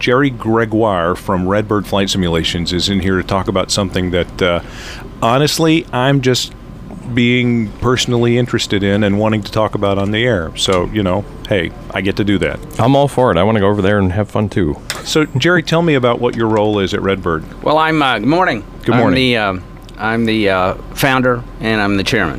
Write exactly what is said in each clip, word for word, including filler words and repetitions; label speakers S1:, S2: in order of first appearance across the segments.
S1: Jerry Gregoire from Redbird Flight Simulations is in here to talk about something that, uh, honestly, I'm just being personally interested in and wanting to talk about on the air. So, you know, hey, I get to do that.
S2: I'm all for it. I want to go over there and have fun, too.
S1: So, Jerry, tell me about what your role is at Redbird.
S3: Well, I'm, uh, good morning.
S1: Good morning.
S3: I'm the, uh, I'm the uh, founder, and I'm the chairman.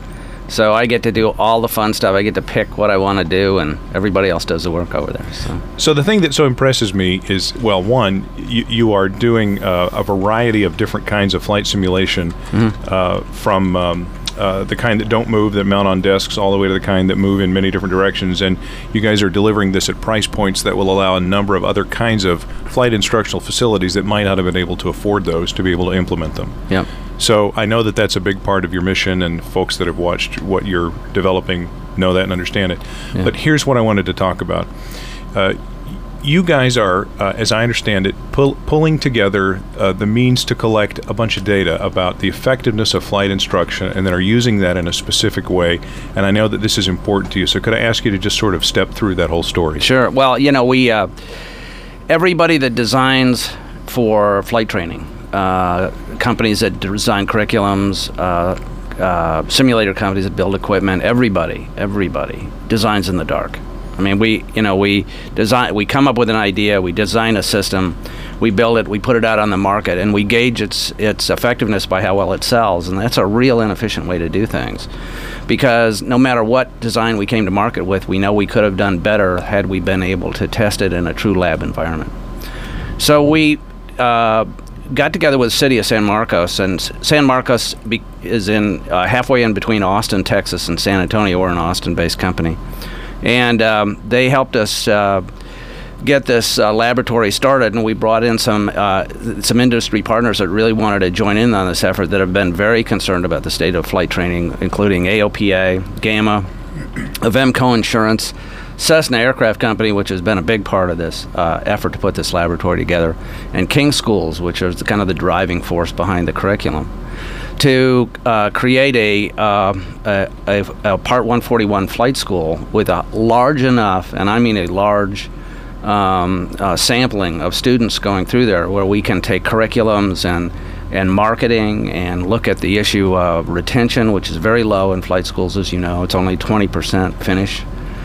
S3: So I get to do all the fun stuff. I get to pick what I want to do, and everybody else does the work over there. So,
S1: so the thing that so impresses me is, well, one, you, you are doing uh, a variety of different kinds of flight simulation, mm-hmm. uh, from um, uh, the kind that don't move, that mount on desks, all the way to the kind that move in many different directions. And you guys are delivering this at price points that will allow a number of other kinds of flight instructional facilities that might not have been able to afford those to be able to implement them.
S3: Yep.
S1: So I know that that's a big part of your mission, and folks that have watched what you're developing know that and understand it. Yeah. But here's what I wanted to talk about. Uh, you guys are, uh, as I understand it, pull, pulling together uh, the means to collect a bunch of data about the effectiveness of flight instruction, and then are using that in a specific way. And I know that this is important to you. So could I ask you to just sort of step through that whole story?
S3: Sure. Well, you know, we uh, everybody that designs for flight training, Uh, companies that design curriculums, uh, uh, simulator companies that build equipment, everybody, everybody designs in the dark. I mean, we, you know, we design, we come up with an idea, we design a system, we build it, we put it out on the market, and we gauge its its effectiveness by how well it sells, and that's a real inefficient way to do things. Because no matter what design we came to market with, we know we could have done better had we been able to test it in a true lab environment. So we uh, got together with the city of San Marcos, and San Marcos be, is in uh, halfway in between Austin, Texas, and San Antonio. We're an Austin-based company, and um, they helped us uh, get this uh, laboratory started. And we brought in some uh, some industry partners that really wanted to join in on this effort, that have been very concerned about the state of flight training, including A O P A, GAMA, Avemco Insurance, Cessna Aircraft Company, which has been a big part of this uh, effort to put this laboratory together, and King Schools, which is kind of the driving force behind the curriculum, to uh, create a, uh, a, a, a Part one forty-one flight school with a large enough, and I mean a large um, uh, sampling of students going through there, where we can take curriculums and and marketing and look at the issue of retention, which is very low in flight schools, as you know. It's only twenty percent finish.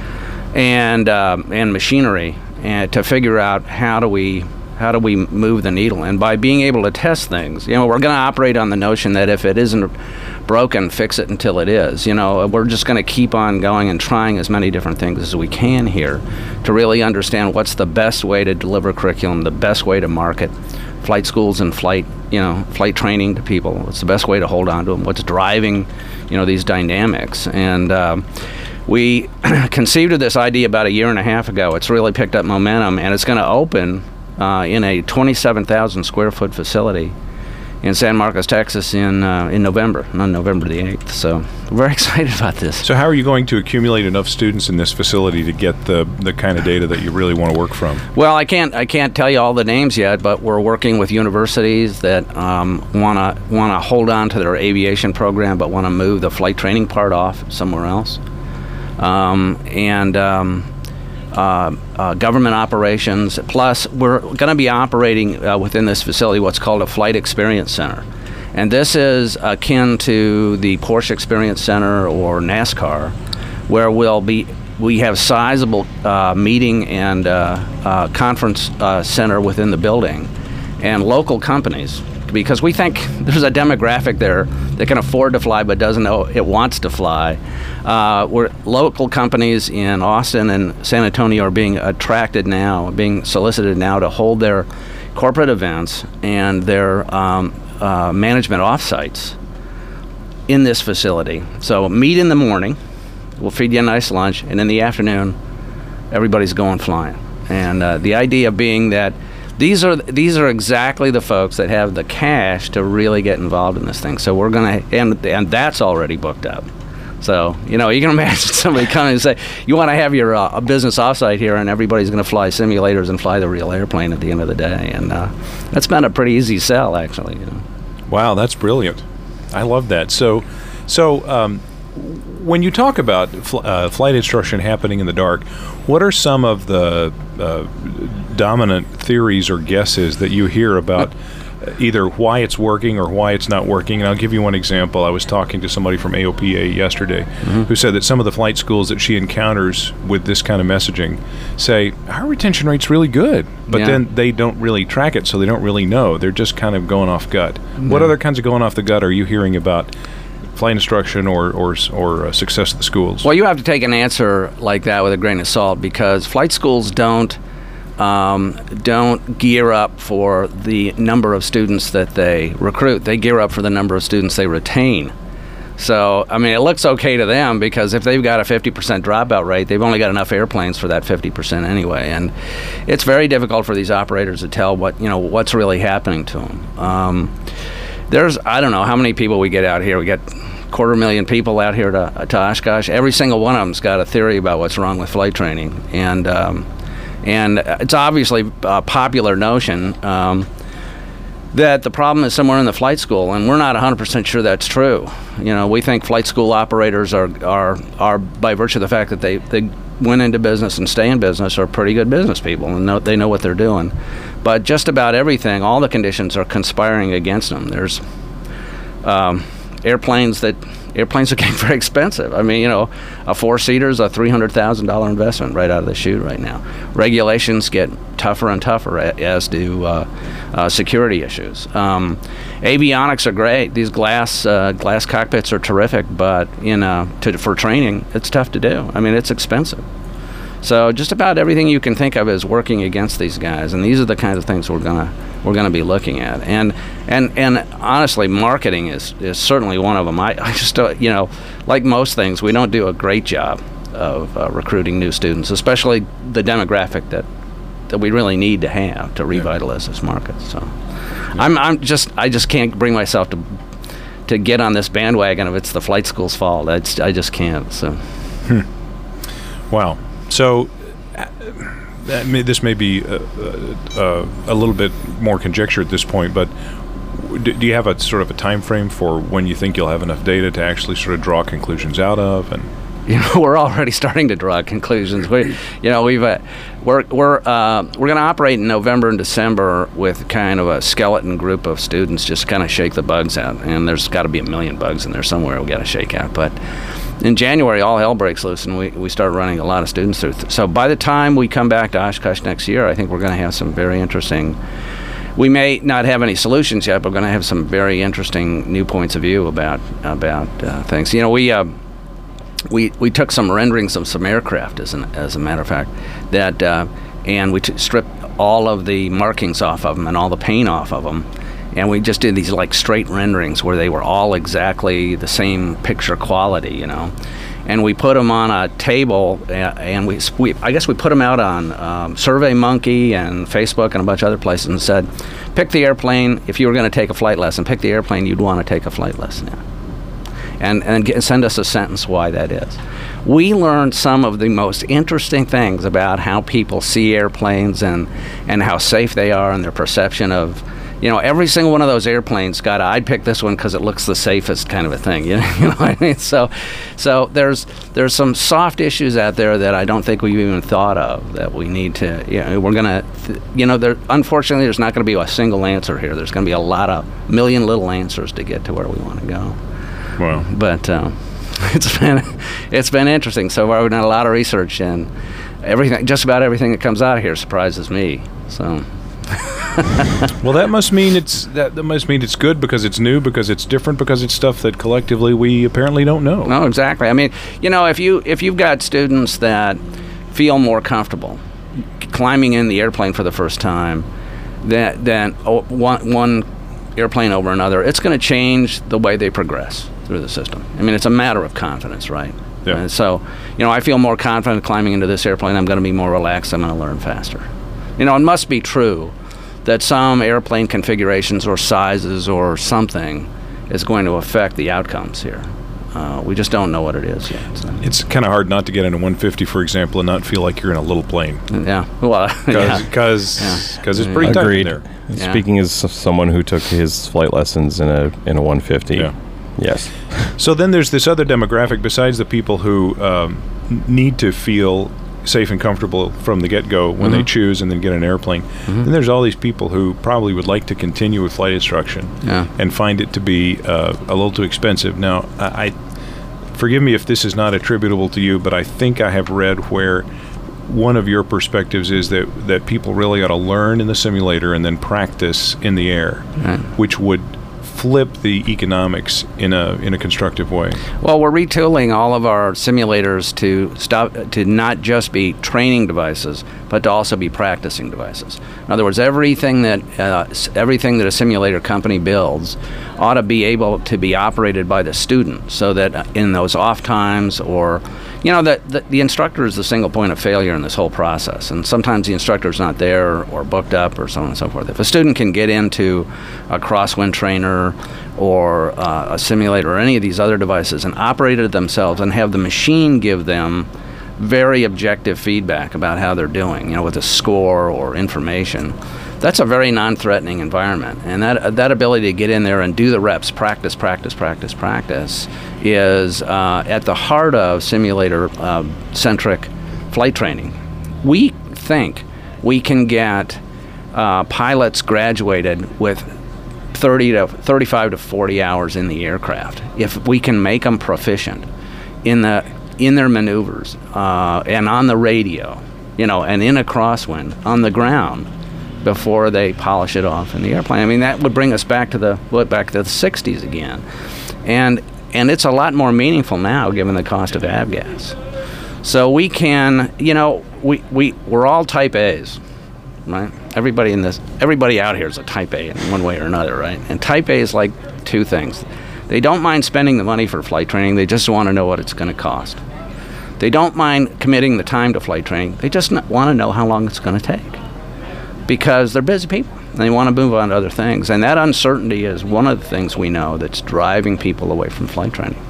S3: And um, and machinery, and to figure out how do we how do we move the needle. And by being able to test things, you know, we're going to operate on the notion that if it isn't broken, fix it until it is. You know, we're just going to keep on going and trying as many different things as we can here to really understand what's the best way to deliver curriculum, the best way to market flight schools and flight, you know, flight training to people. What's the best way to hold on to them? What's driving, you know, these dynamics? And um, we conceived of this idea about a year and a half ago. It's really picked up momentum, and it's going to open uh, in a twenty-seven thousand square foot facility in San Marcos, Texas, in uh, in November, on November the eighth. So we're very excited about this.
S1: So how are you going to accumulate enough students in this facility to get the the kind of data that you really want to work from?
S3: Well, I can't I can't tell you all the names yet, but we're working with universities that um, want to want to hold on to their aviation program, but want to move the flight training part off somewhere else. Um, and um, uh, uh, government operations. Plus, we're going to be operating uh, within this facility what's called a Flight Experience Center. And this is akin to the Porsche Experience Center or NASCAR, where we'll be, we have sizable uh, meeting and uh, uh, conference uh, center within the building, and local companies, because we think there's a demographic there that can afford to fly but doesn't know it wants to fly. Uh, we're, local companies in Austin and San Antonio are being attracted now, being solicited now to hold their corporate events and their um, uh, management offsites in this facility. So meet in the morning, we'll feed you a nice lunch, and in the afternoon, everybody's going flying. And uh, the idea being that These are these are exactly the folks that have the cash to really get involved in this thing. So we're gonna, and and that's already booked up. So you know, you can imagine somebody coming and say, "You want to have your uh, a business offsite here, and everybody's going to fly simulators and fly the real airplane at the end of the day." And uh, that's been a pretty easy sell, actually. You know.
S1: Wow, that's brilliant. I love that. So, so um, when you talk about fl- uh, flight instruction happening in the dark, what are some of the uh, dominant theories or guesses that you hear about either why it's working or why it's not working? And I'll give you one example. I was talking to somebody from A O P A yesterday mm-hmm. who said that some of the flight schools that she encounters with this kind of messaging say, our retention rate's really good, but yeah. then they don't really track it, so they don't really know. They're just kind of going off gut. Mm-hmm. What other kinds of going off the gut are you hearing about flight instruction or or, or uh, success of the schools?
S3: Well, you have to take an answer like that with a grain of salt, because flight schools don't Um, don't gear up for the number of students that they recruit. They gear up for the number of students they retain. So, I mean, it looks okay to them, because if they've got a fifty percent dropout rate, they've only got enough airplanes for that fifty percent anyway. And it's very difficult for these operators to tell what, you know, what's really happening to them. Um, there's, I don't know how many people we get out here. We get quarter million people out here to, to Oshkosh. Every single one of them's got a theory about what's wrong with flight training. And, um, And it's obviously a popular notion um, that the problem is somewhere in the flight school, and we're not one hundred percent sure that's true. You know, we think flight school operators are, are, are by virtue of the fact that they, they went into business and stay in business, are pretty good business people, and know, they know what they're doing. But just about everything, all the conditions are conspiring against them. There's um, airplanes that... Airplanes are getting very expensive. I mean, you know, a four-seater is a three hundred thousand dollars investment right out of the chute right now. Regulations get tougher and tougher, as do uh, uh, security issues. Um, avionics are great. These glass uh, glass cockpits are terrific, but in uh, to, for training, it's tough to do. I mean, it's expensive. So just about everything you can think of is working against these guys, and these are the kinds of things we're gonna we're gonna be looking at. And and and honestly, marketing is, is certainly one of them. I, I just don't, you know, like most things, we don't do a great job of uh, recruiting new students, especially the demographic that that we really need to have to revitalize yeah. this market. So yeah. I'm I'm just I just can't bring myself to to get on this bandwagon if it's the flight school's fault. I just, I just can't. So.
S1: Hmm. Wow. So, uh, that may, this may be uh, uh, a little bit more conjecture at this point, but do, do you have a sort of a time frame for when you think you'll have enough data to actually sort of draw conclusions out of? And
S3: you know, we're already starting to draw conclusions. We, you know, we've uh, we're we're uh, we're going to operate in November and December with kind of a skeleton group of students, just kind of shake the bugs out. And there's got to be a million bugs in there somewhere we got to shake out, but. In January, all hell breaks loose, and we, we start running a lot of students through. So by the time we come back to Oshkosh next year, I think we're going to have some very interesting... We may not have any solutions yet, but we're going to have some very interesting new points of view about about uh, things. You know, we uh, we we took some renderings of some aircraft, as an, as a matter of fact, that uh, and we t- stripped all of the markings off of them and all the paint off of them. And we just did these like straight renderings where they were all exactly the same picture quality, you know. And we put them on a table, and we, we I guess we put them out on um, SurveyMonkey and Facebook and a bunch of other places, and said, pick the airplane, if you were going to take a flight lesson, pick the airplane you'd want to take a flight lesson in. And, and get, send us a sentence why that is. We learned some of the most interesting things about how people see airplanes and, and how safe they are and their perception of... You know, every single one of those airplanes got a, I'd pick this one because it looks the safest kind of a thing. You know, you know what I mean? So, so there's there's some soft issues out there that I don't think we've even thought of that we need to, you know, we're going to, th- you know, there, unfortunately, there's not going to be a single answer here. There's going to be a lot of million little answers to get to where we want to go.
S1: Wow.
S3: But um, it's been it's been interesting. So far, we've done a lot of research, and everything, just about everything that comes out of here surprises me. So...
S1: Well, that must mean it's that, that must mean it's good because it's new, because it's different, because it's stuff that collectively we apparently don't know.
S3: No, exactly. I mean, you know, if you if you've got students that feel more comfortable climbing in the airplane for the first time, that then oh, one one airplane over another, it's going to change the way they progress through the system. I mean, it's a matter of confidence, right?
S1: Yeah.
S3: And so, you know, I feel more confident climbing into this airplane. I'm going to be more relaxed. I'm going to learn faster. You know, it must be true that some airplane configurations or sizes or something is going to affect the outcomes here. Uh, we just don't know what it is yet. So.
S1: It's kind of hard not to get in a one fifty, for example, and not feel like you're in a little plane.
S3: Yeah, well,
S1: because
S3: yeah.
S1: it's pretty tight in there.
S2: Yeah. Speaking as someone who took his flight lessons in a in a one fifty,
S1: yeah.
S2: yes.
S1: So then there's this other demographic besides the people who um, need to feel safe and comfortable from the get-go when mm-hmm. they choose and then get an airplane. Mm-hmm. Then there's all these people who probably would like to continue with flight instruction
S3: yeah.
S1: and find it to be uh, a little too expensive. Now, I, I forgive me if this is not attributable to you, but I think I have read where one of your perspectives is that, that people really ought to learn in the simulator and then practice in the air,
S3: right.
S1: which would flip the economics in a in a constructive way.
S3: Well, we're retooling all of our simulators to stop to not just be training devices, but to also be practicing devices. In other words, everything that uh, everything that a simulator company builds ought to be able to be operated by the student, so that in those off times, or you know, that the, the instructor is the single point of failure in this whole process, and sometimes the instructor is not there or booked up or so on and so forth. If a student can get into a crosswind trainer or uh, a simulator or any of these other devices and operate it themselves and have the machine give them very objective feedback about how they're doing, you know, with a score or information, that's a very non-threatening environment. And that that ability to get in there and do the reps, practice, practice, practice, practice, is uh, at the heart of simulator-centric uh, flight training. We think we can get uh, pilots graduated with thirty to thirty-five to forty hours in the aircraft if we can make them proficient in the in their maneuvers uh, and on the radio, you know, and in a crosswind on the ground before they polish it off in the airplane. I mean, that would bring us back to the well, back to the sixties again, and and it's a lot more meaningful now given the cost of avgas. So we can, you know, we we we're all type A's, right? Everybody in this, everybody out here is a type A in one way or another, right? And type A is like two things. They don't mind spending the money for flight training. They just want to know what it's going to cost. They don't mind committing the time to flight training. They just want to know how long it's going to take, because they're busy people and they want to move on to other things. And that uncertainty is one of the things we know that's driving people away from flight training.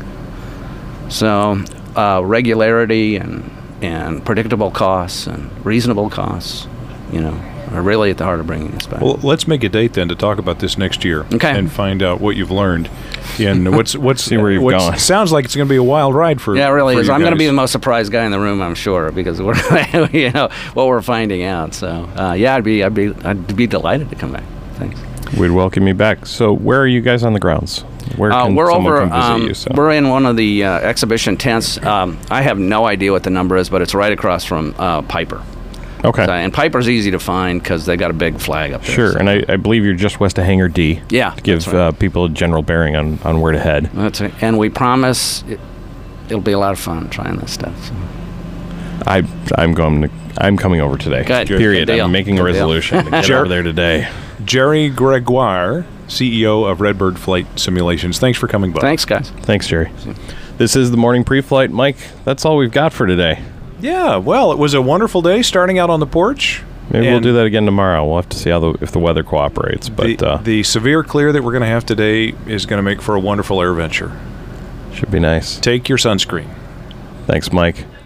S3: So uh, regularity and and predictable costs and reasonable costs, you know, are really at the heart of bringing us back.
S1: Well, let's make a date then to talk about this next year,
S3: okay,
S1: and find out what you've learned and what's what's
S2: see where you've
S1: what's,
S2: gone.
S1: Sounds like it's going to be a wild ride for
S3: yeah, it really
S1: for
S3: is.
S1: you
S3: I'm going to
S1: guys.
S3: be the most surprised guy in the room, I'm sure, because we're you know what we're finding out. So uh, yeah, I'd be I'd be I'd be delighted to come back. Thanks.
S2: We'd welcome you back. So where are you guys on the grounds? Where
S3: Uh,
S2: can
S3: we're
S2: someone
S3: over.
S2: come visit
S3: Um,
S2: you? So?
S3: We're in one of the uh, exhibition tents. Um, I have no idea what the number is, but it's right across from uh, Piper.
S2: Okay.
S3: So, and Piper's easy to find because they got a big flag up there.
S2: Sure,
S3: so.
S2: and I, I believe you're just west of Hangar D.
S3: Yeah,
S2: To give
S3: that's right.
S2: uh, people a general bearing on, on where to head.
S3: That's right. And we promise it, it'll be a lot of fun trying this stuff. So.
S2: I I'm going to I'm coming over today.
S3: Good.
S2: Period.
S3: Good deal.
S2: I'm making a
S3: Good deal.
S2: resolution to get
S1: Sure.
S2: over there today.
S1: Jerry Gregoire, C E O of Redbird Flight Simulations. Thanks for coming by.
S3: Thanks, guys.
S2: Thanks, Jerry. This is the morning pre-flight. Mike, that's all we've got for today.
S1: Yeah, well, it was a wonderful day starting out on the porch.
S2: Maybe we'll
S1: And
S2: do that again tomorrow. We'll have to see how the, if the weather cooperates. But
S1: the,
S2: uh,
S1: the severe clear that we're going to have today is going to make for a wonderful air venture.
S2: should be nice.
S1: Take your sunscreen.
S2: Thanks, Mike.